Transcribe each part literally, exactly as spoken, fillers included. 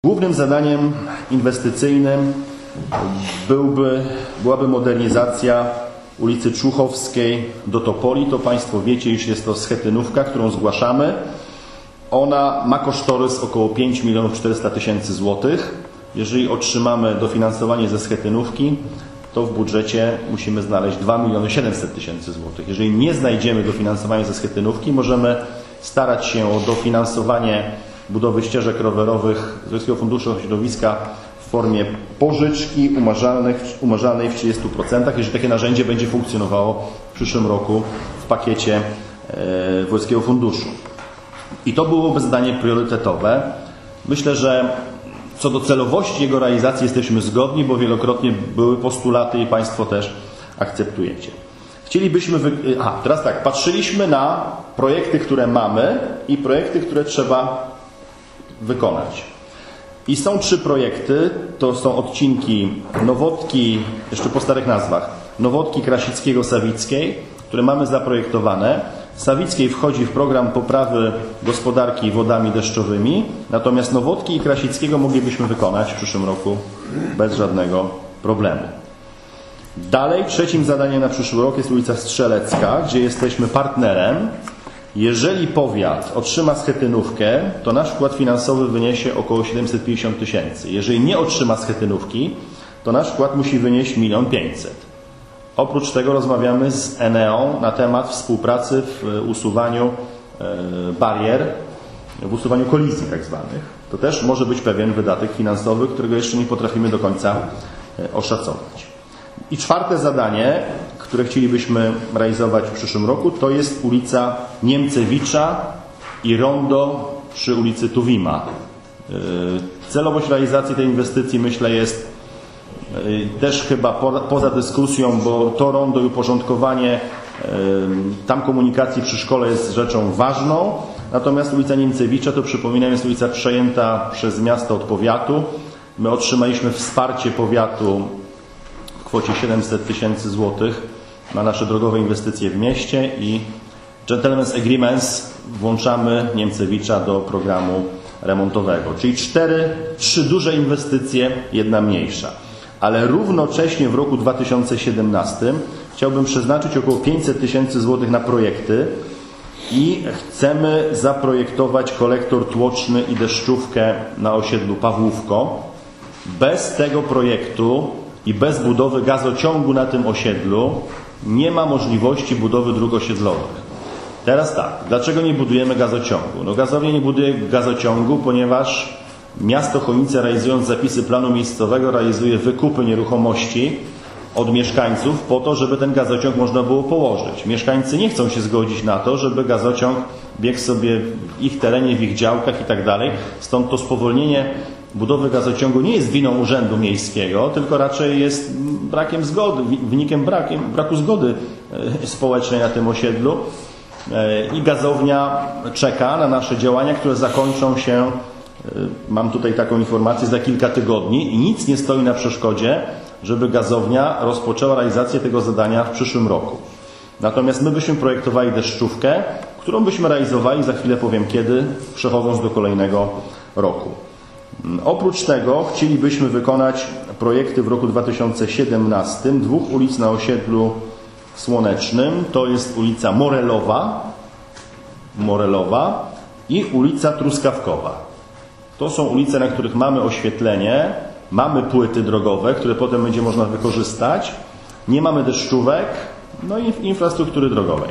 Głównym zadaniem inwestycyjnym byłby, byłaby modernizacja ulicy Człuchowskiej do Topoli. To Państwo wiecie, iż jest to schetynówka, którą zgłaszamy. Ona ma kosztorys około pięć milionów czterysta tysięcy złotych. Jeżeli otrzymamy dofinansowanie ze schetynówki, to w budżecie musimy znaleźć dwa miliony siedemset tysięcy złotych. Jeżeli nie znajdziemy dofinansowania ze schetynówki, możemy starać się o dofinansowanie budowy ścieżek rowerowych z Wojewódzkiego Funduszu Środowiska w formie pożyczki umarzalnej w trzydziestu procentach, jeżeli takie narzędzie będzie funkcjonowało w przyszłym roku w pakiecie Wojewódzkiego Funduszu. I to byłoby zadanie priorytetowe. Myślę, że co do celowości jego realizacji jesteśmy zgodni, bo wielokrotnie były postulaty i Państwo też akceptujecie. Chcielibyśmy... Wy... Aha, teraz tak, patrzyliśmy na projekty, które mamy i projekty, które trzeba wykonać. I są trzy projekty, to są odcinki Nowotki, jeszcze po starych nazwach, Nowotki Krasickiego-Sawickiej, które mamy zaprojektowane. Sawickiej wchodzi w program poprawy gospodarki wodami deszczowymi, natomiast Nowotki i Krasickiego moglibyśmy wykonać w przyszłym roku bez żadnego problemu. Dalej, trzecim zadaniem na przyszły rok jest ulica Strzelecka, gdzie jesteśmy partnerem. Jeżeli powiat otrzyma schetynówkę, to nasz wkład finansowy wyniesie około siedemset pięćdziesiąt tysięcy. Jeżeli nie otrzyma schetynówki, to nasz wkład musi wynieść milion pięćset. Oprócz tego rozmawiamy z Eneą na temat współpracy w usuwaniu barier, w usuwaniu kolizji tak zwanych. To też może być pewien wydatek finansowy, którego jeszcze nie potrafimy do końca oszacować. I czwarte zadanie, które chcielibyśmy realizować w przyszłym roku, to jest ulica Niemcewicza i rondo przy ulicy Tuwima. Celowość realizacji tej inwestycji, myślę, jest też chyba poza dyskusją, bo to rondo i uporządkowanie tam komunikacji przy szkole jest rzeczą ważną. Natomiast ulica Niemcewicza, to przypominam, jest ulica przejęta przez miasto od powiatu. My otrzymaliśmy wsparcie powiatu w kwocie siedemset tysięcy złotych na nasze drogowe inwestycje w mieście i Gentleman's Agreements włączamy Niemcewicza do programu remontowego. Czyli cztery, trzy duże inwestycje, jedna mniejsza. Ale równocześnie w roku dwa tysiące siedemnastym chciałbym przeznaczyć około pięćset tysięcy złotych na projekty i chcemy zaprojektować kolektor tłoczny i deszczówkę na osiedlu Pawłówko. Bez tego projektu i bez budowy gazociągu na tym osiedlu nie ma możliwości budowy dróg osiedlowych. Teraz tak, dlaczego nie budujemy gazociągu? No gazownia nie buduje gazociągu, ponieważ miasto Chojnice, realizując zapisy planu miejscowego, realizuje wykupy nieruchomości od mieszkańców po to, żeby ten gazociąg można było położyć. Mieszkańcy nie chcą się zgodzić na to, żeby gazociąg biegł sobie w ich terenie, w ich działkach i tak dalej. Stąd to spowolnienie budowy gazociągu nie jest winą Urzędu Miejskiego, tylko raczej jest brakiem zgody, wynikiem brakiem, braku zgody społecznej na tym osiedlu. I gazownia czeka na nasze działania, które zakończą się, mam tutaj taką informację, za kilka tygodni i nic nie stoi na przeszkodzie, żeby gazownia rozpoczęła realizację tego zadania w przyszłym roku. Natomiast my byśmy projektowali deszczówkę, którą byśmy realizowali, za chwilę powiem kiedy, przechodząc do kolejnego roku. Oprócz tego chcielibyśmy wykonać projekty w roku dwa tysiące siedemnastym dwóch ulic na osiedlu Słonecznym. To jest ulica Morelowa, Morelowa i ulica Truskawkowa. To są ulice, na których mamy oświetlenie, mamy płyty drogowe, które potem będzie można wykorzystać, nie mamy deszczówek, no i infrastruktury drogowej.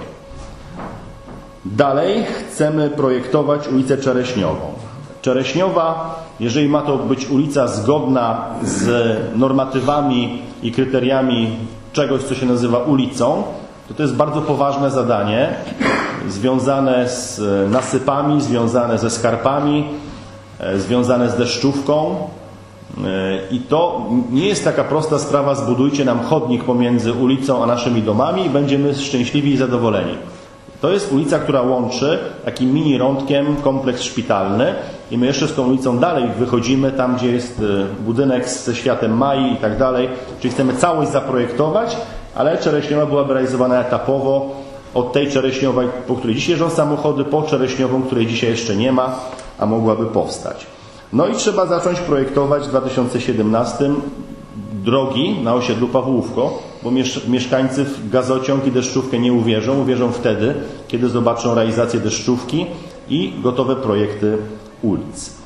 Dalej chcemy projektować ulicę Czereśniową. Czereśniowa, jeżeli ma to być ulica zgodna z normatywami i kryteriami czegoś, co się nazywa ulicą, to to jest bardzo poważne zadanie związane z nasypami, związane ze skarpami, związane z deszczówką. I to nie jest taka prosta sprawa, zbudujcie nam chodnik pomiędzy ulicą a naszymi domami i będziemy szczęśliwi i zadowoleni. To jest ulica, która łączy takim mini rądkiem kompleks szpitalny i my jeszcze z tą ulicą dalej wychodzimy, tam gdzie jest budynek ze światem Mai i tak dalej, czyli chcemy całość zaprojektować, ale Czereśniowa byłaby realizowana etapowo, od tej Czereśniowej, po której dzisiaj jeżdżą samochody, po Czereśniową, której dzisiaj jeszcze nie ma, a mogłaby powstać. No i trzeba zacząć projektować w dwa tysiące siedemnastym drogi na osiedlu Pawłówko, bo mieszkańcy w gazociąg i deszczówkę nie uwierzą. Uwierzą wtedy, kiedy zobaczą realizację deszczówki i gotowe projekty ulic.